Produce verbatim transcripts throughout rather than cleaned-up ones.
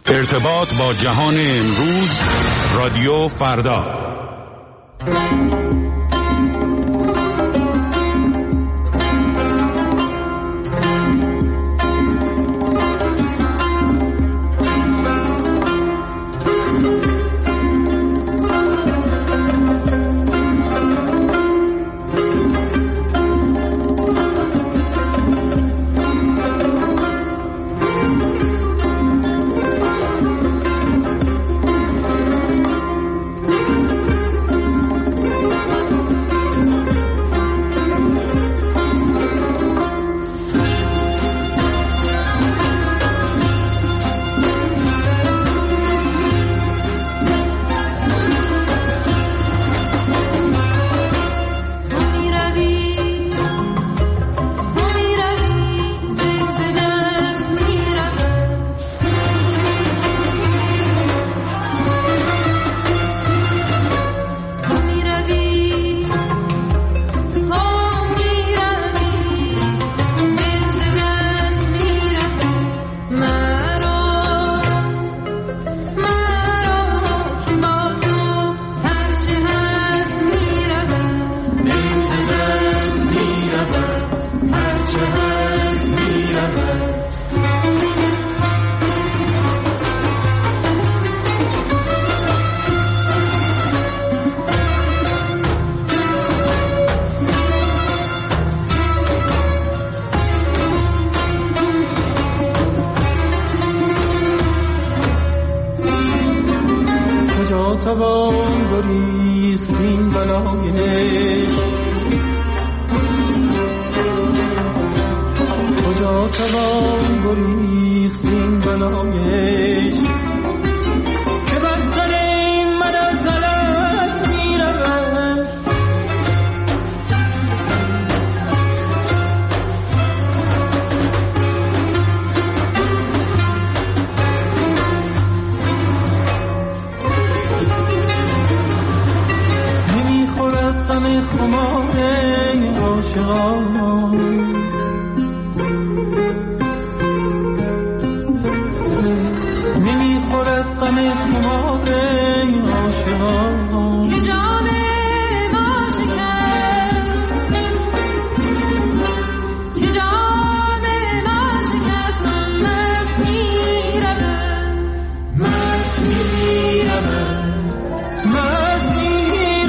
ارتباط با جهان امروز، رادیو فردا. توان گریخت این بلایش، کجا توان گریخت این بلایش که بر سر من از الست می رود. غم خمار عاشقان نمیخورد، غم خمار عاشقان که جام ما شکست، که جام ما شکست. مست میرود، مست میرود، مست میرود.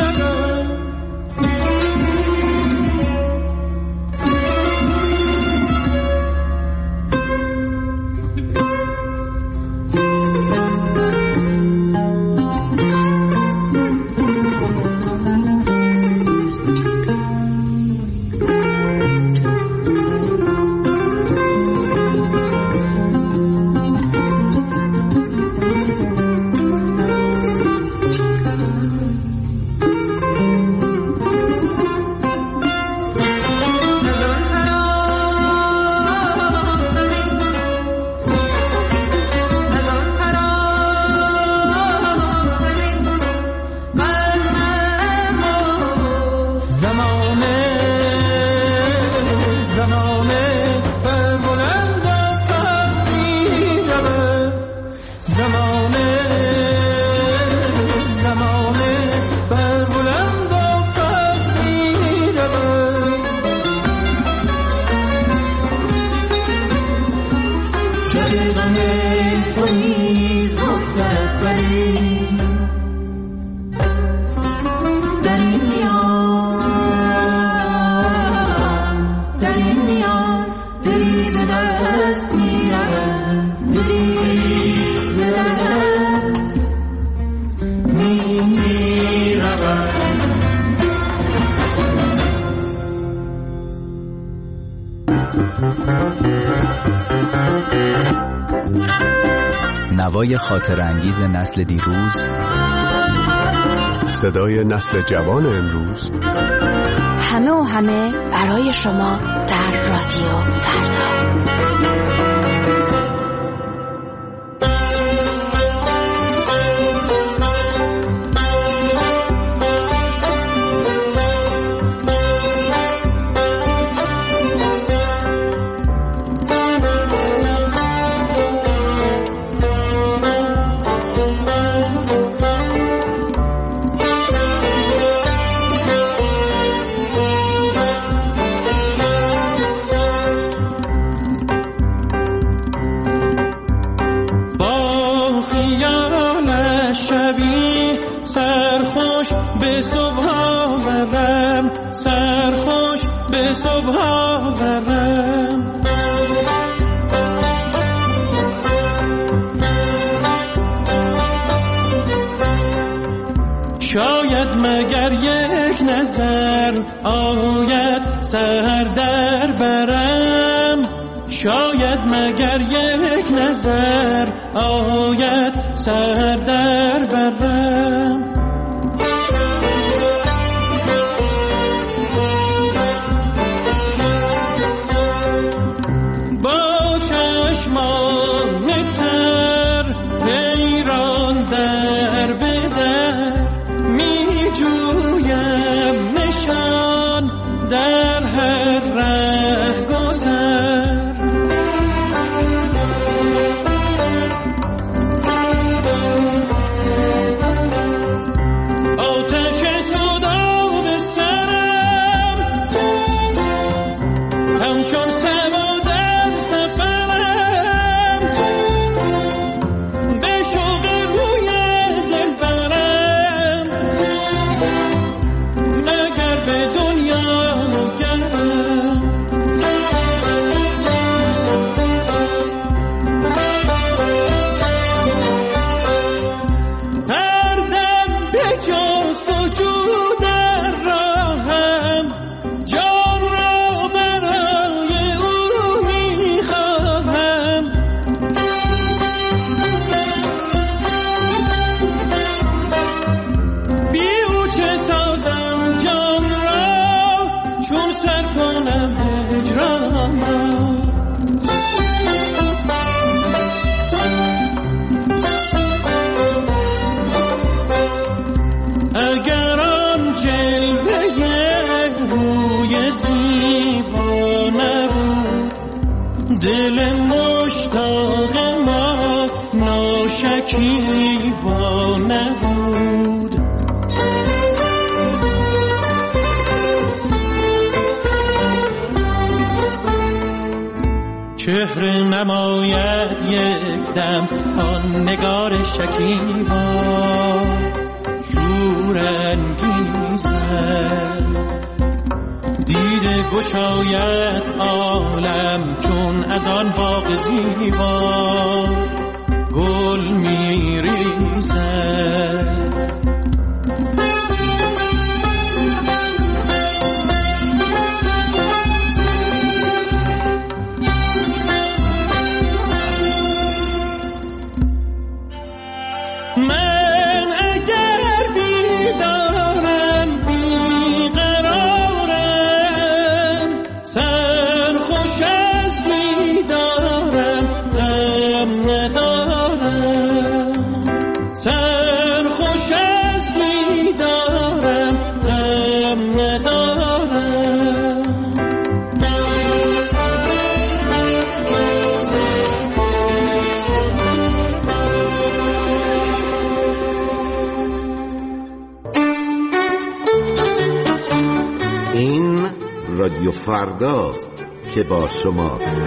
نوای خاطر انگیز نسل دیروز، صدای نسل جوان امروز، همه و همه برای شما در رادیو فردا. خیال شبی سرخوش به صبح آورم، سرخوش به صبح آورم. شاید مگر یک نظر آید سر در برم، شاید مگر یک نظر آید سر در برم. با چشمان تر حیران در بدر می جویم نشان در هر ره گذر. آتش صدا به سرم همچون سما در سفرم، به شوق روی دل برم مگر به دنیا گردم. هر دم به جستجو در راهم، جان را برای او میخواهم. بی او چه سازم جان را، چون سر کنم هجران را. اگر آن جلوه روی زیبا نبود، دل مشتاق ما ناشکیبا نبود. چهره نماید یک دم آن نگار شکیبا، شور انگیزد دیده گشاید عالم، چون از آن باغ زیبا گل میریزد. من اگر بیدارم بیقرارم، سرخوش از بیدارم غم ندارم، سرخوش از بیدارم غم ندارم. این رادیو فرداست که با شماست.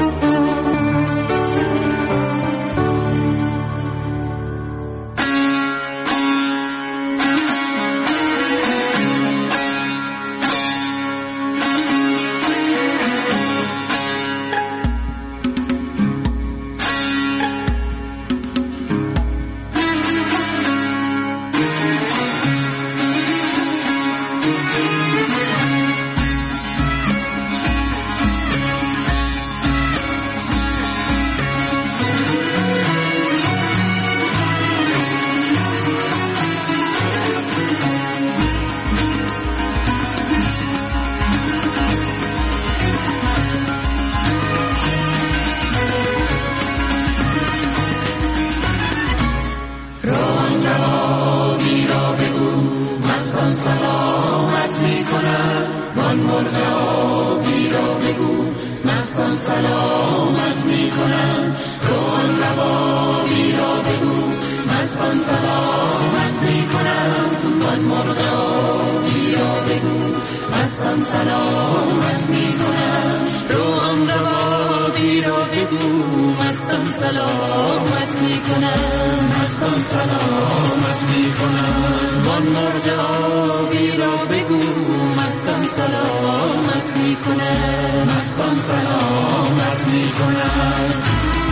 سلامت میکنم. مستان سلامت می کنند. وان مرغ آبی را بگو مستان سلامت می کنند. مستان سلامت می کنند.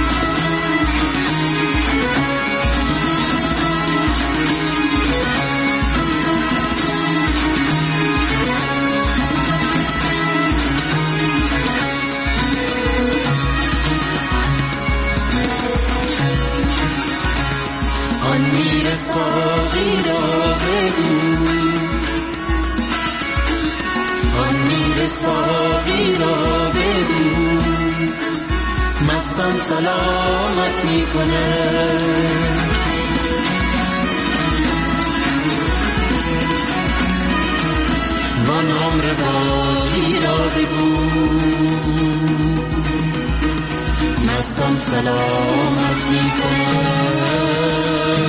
آن میر ساقی را بگو، آن میر ساقی را بگو مستان سلامت می کنند. وان عمر باقی را بگو مستان سلامت می کنند.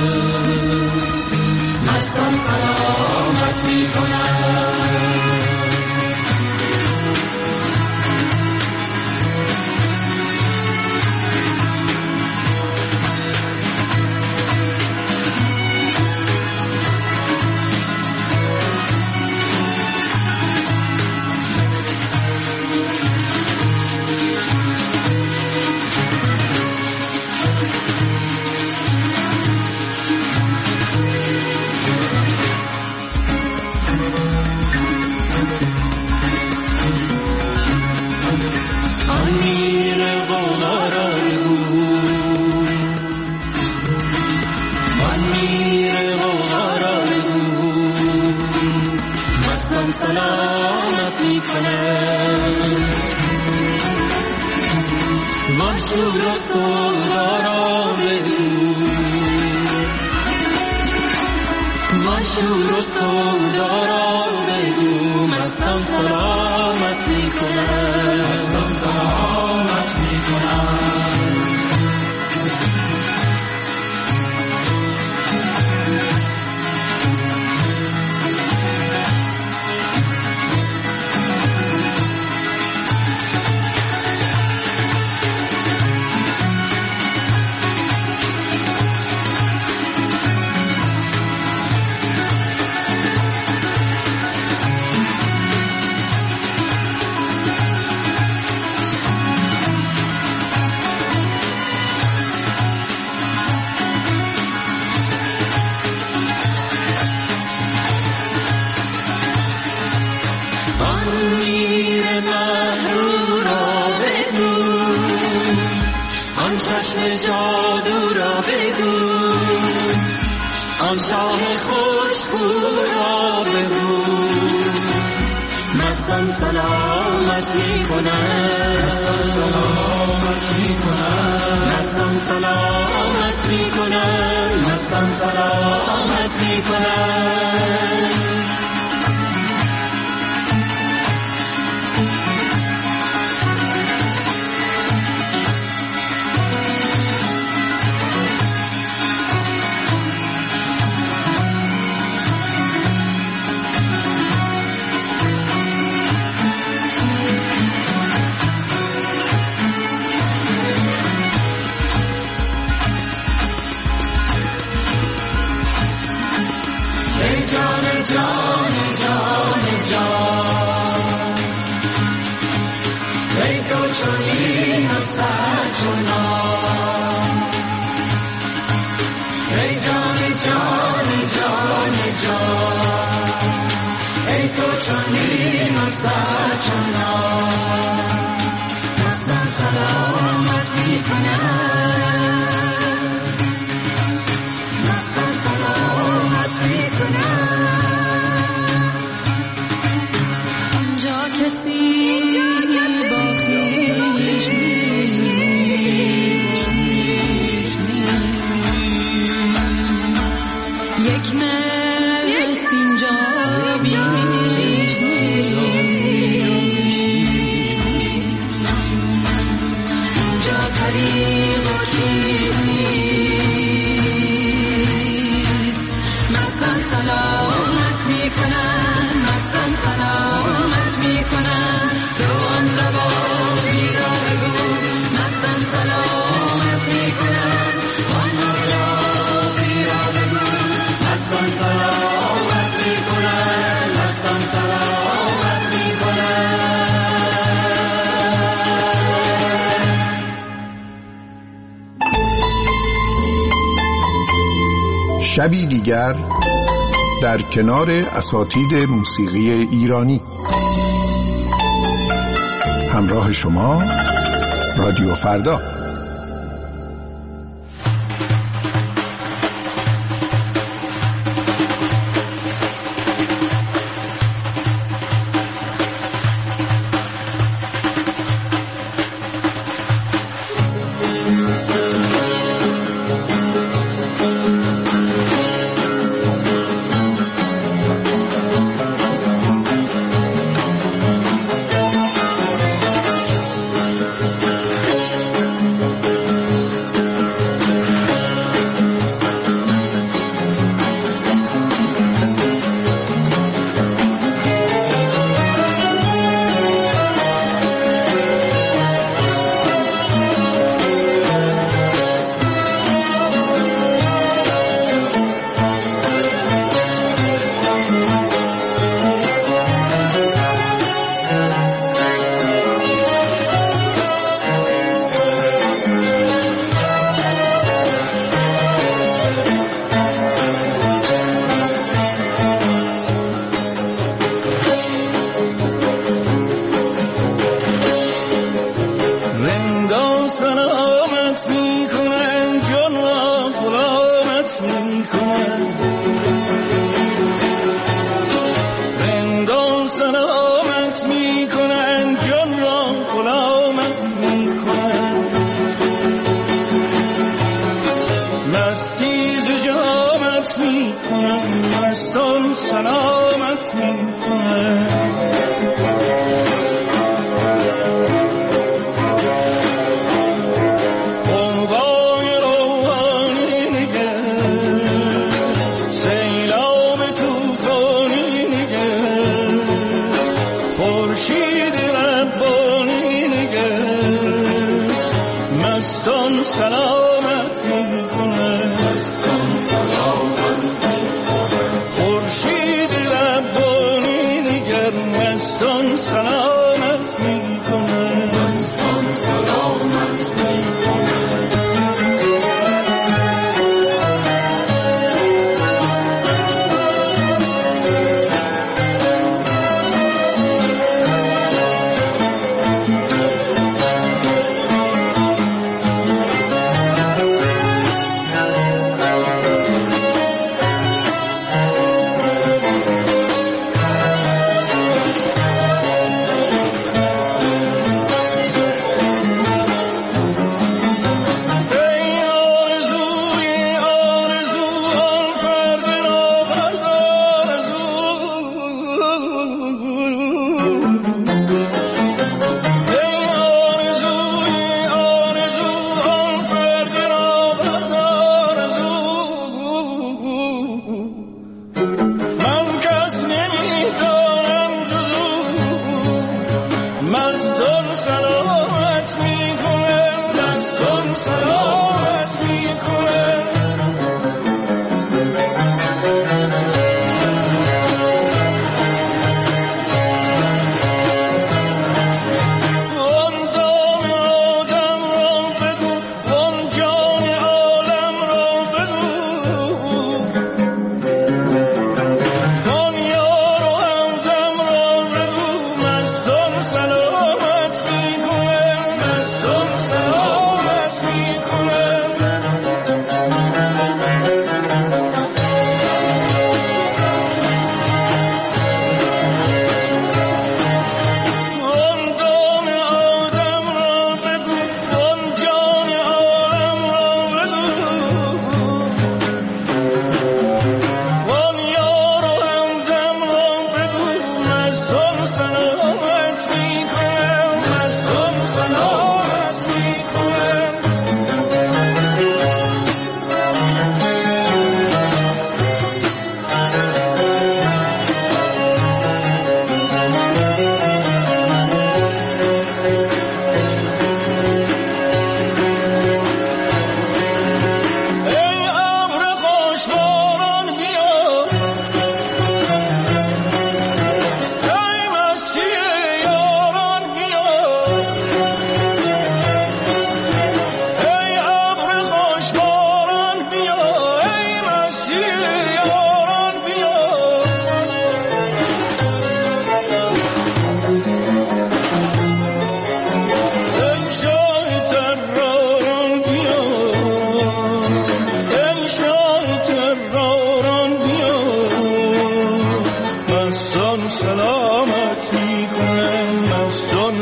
مستان سلامت می کنند. سلامت می کنند. وان شور و سودا را بگو، وان شور و سودا را بگو مستان سلامت می کنند. مستان سلامت می کنند. جادو را بگو، آن شاه خوشبو را بگو مستان سلامت می کنند. مستان سلامت می کنند. مستان سلامت می کنند. جان جان جان جان ای تو چنین و سرچنان. ای جان جان جان جان ای تو چنین و سرچنان. مستان سلامت می کنند. مستان سلامت می کنند. یک مست اینجا بیش نیست. شبی دیگر در کنار اساتید موسیقی ایرانی. همراه شما رادیو فردا. خورشید ربانی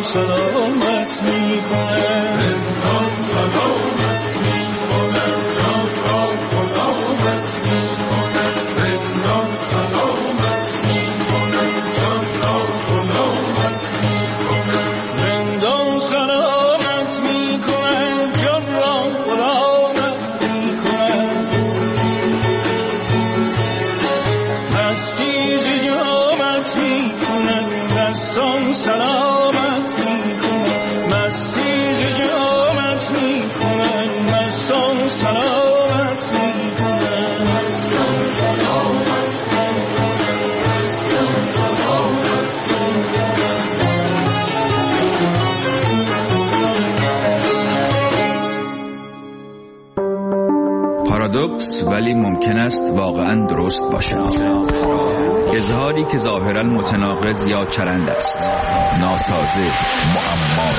سلامت میکنم، رندان سلامت میکنم، جان را غلامت میکنم، رندان سلامت میکنم، جان را غلامت میکنم، رندان سلامت میکنم، جان را غلامت میکنم، مستی ز جامت میکنم، دستان سلامت میکنم، مستی ز جامت میکنم، مستان سلامت میکنم، مستان سلامت میکنم، مستان سلامت پارادوکس ولی ممکن است واقعا درست باشد. اظهاری که ظاهرا متناقض یا چرند است، ناسازه، معما.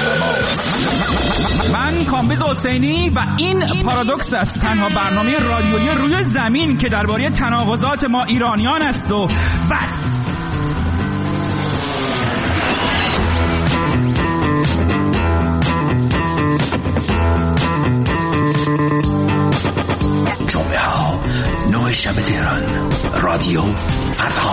من کامبیز حسینی و این پارادوکس است، تنها برنامه رادیویی روی زمین که درباره تناقضات ما ایرانیان است و بس. جمعه ها نه شب تهران، رادیو فردا.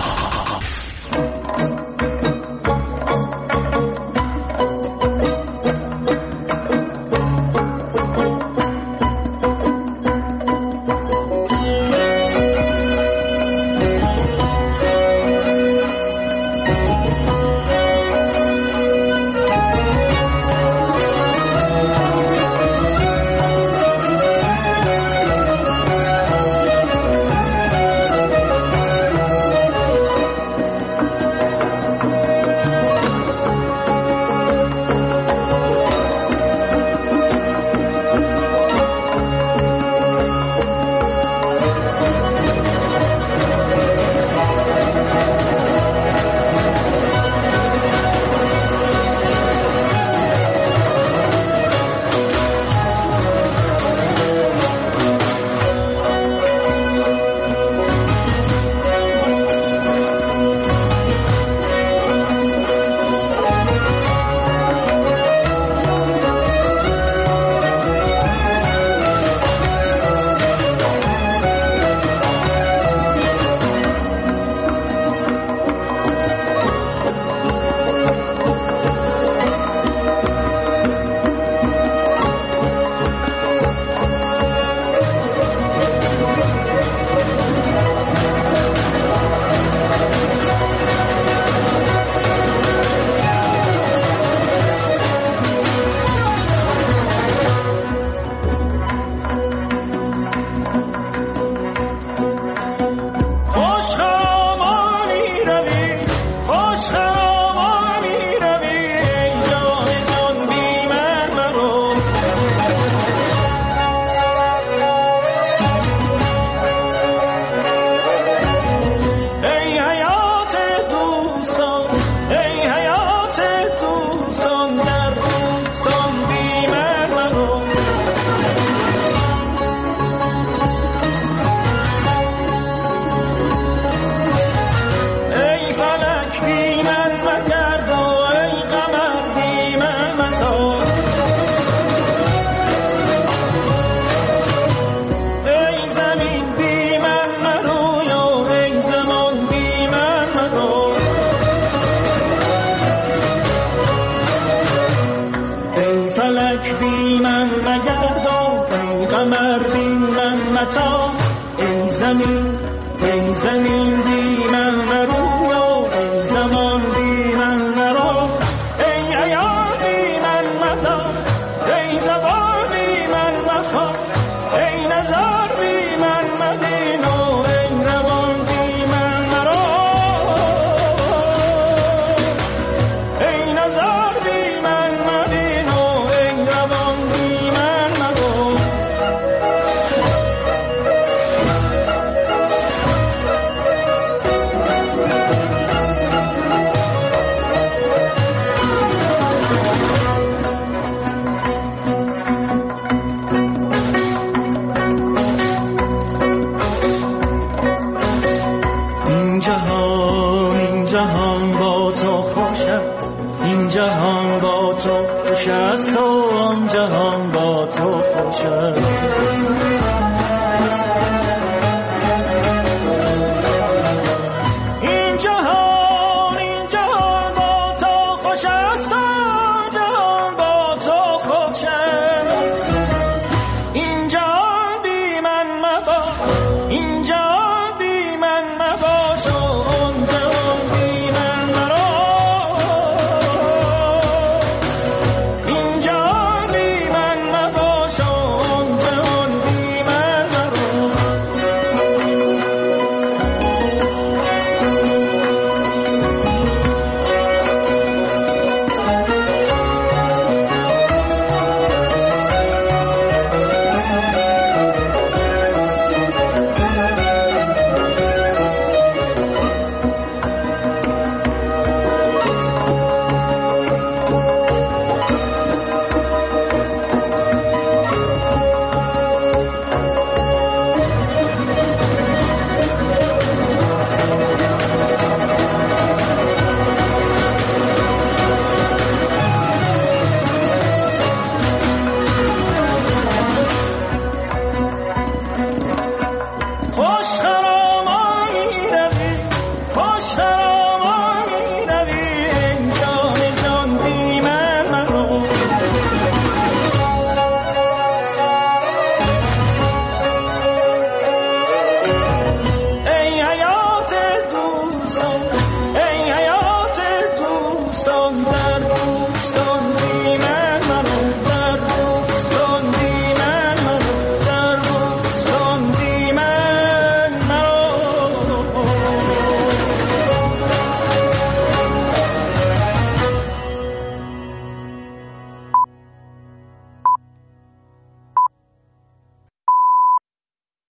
کرد.